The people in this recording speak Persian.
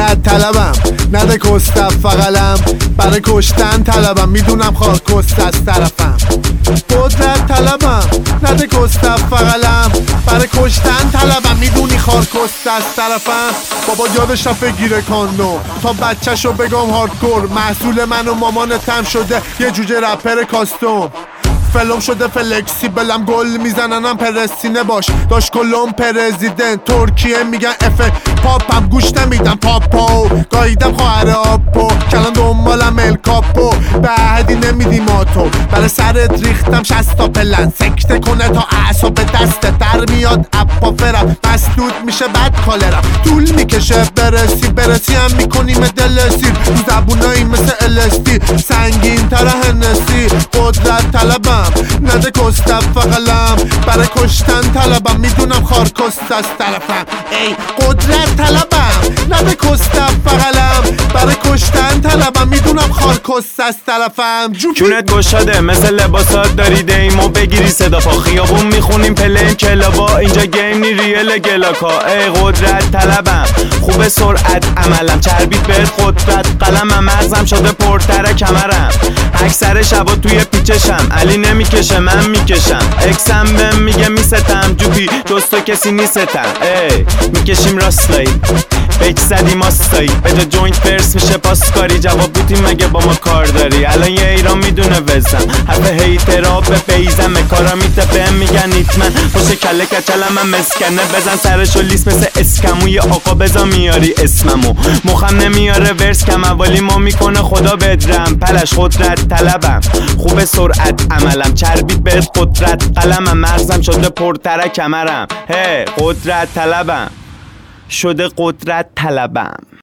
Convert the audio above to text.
قدرت طلبم، نده کستف فقلم، برای کشتن طلبم، میدونم خار کست از طرفم. قدرت طلبم، نده کستف فقلم، برای کشتن طلبم، میدونی خار کست از طرفم. بابا یادش رفت گیره کاندوم تا بچه‌شو بگم هاردکور، محصول من و مامانتم شده یه جوجه رپر کاستوم. فلم شده فلکسیبلم، گل میزننم پرستینه باش، داشت کلم پرزیدنت ترکیه میگن اف پاپم، گوش نمیدم پاپاو، گاییدم خواهر آپو، کلان دنبالم الکاپو، به عهدی نمیدی ماتو، برای سرت ریختم 60 تا پلن، سکته کنه تا اعصاب دسته در میاد اپا فرم، مسدود میشه بعد کالرم، طول میکشه برسی هم میکنیم دل سیر، تو زبونایی مثل الستی سنگین تر هنسی. قدرت طلبم، نده کستف فقلم، برای کشتن طلبم، میدونم خار کست از طرفم. ای قدرت طلبم، نده کستف فقلم، برای کشتن طلبم، میدونم خار کست از طرفم. جونت گشاده مثل لباسات داری دیمو بگیری صدا پا، خیابون میخونیم پلین کلابا، اینجا گیم نی ریل گلاکا. ای قدرت طلبم، خوب سرعت عملم، چربیت بهت قدرت قلمم، مغزم شده پرتر کمرم، اکثر شبا توی پیچشم، علی نمیکشه من میکشم، اکسم بهم میگه میستم، جوپی جستو کسی نیستم. ای میکشیم راستایی بیچ زدی ماستایی، به جا جوینت فرس میشه پاسکاری، جواب بوتی مگه با ما کار داری، الان یه ایران میدونه وزم، حرف هیترا به بیزم، کارا میته بهم میگن ایتمن، پشت کله کچلم من مسکنه، بزن سرشو لیست مثل اسکموی آقا بزا میاری اسممو، مخم نمیاره ورس کم اوالی ما میکنه خدا بدرم، پلش قدرت طلبم، خوب سرعت عملم، چربیت بهت قدرت قلمم، مغزم شده پرتر کمرم. هی قدرت طلبم، شده قدرت طلبم.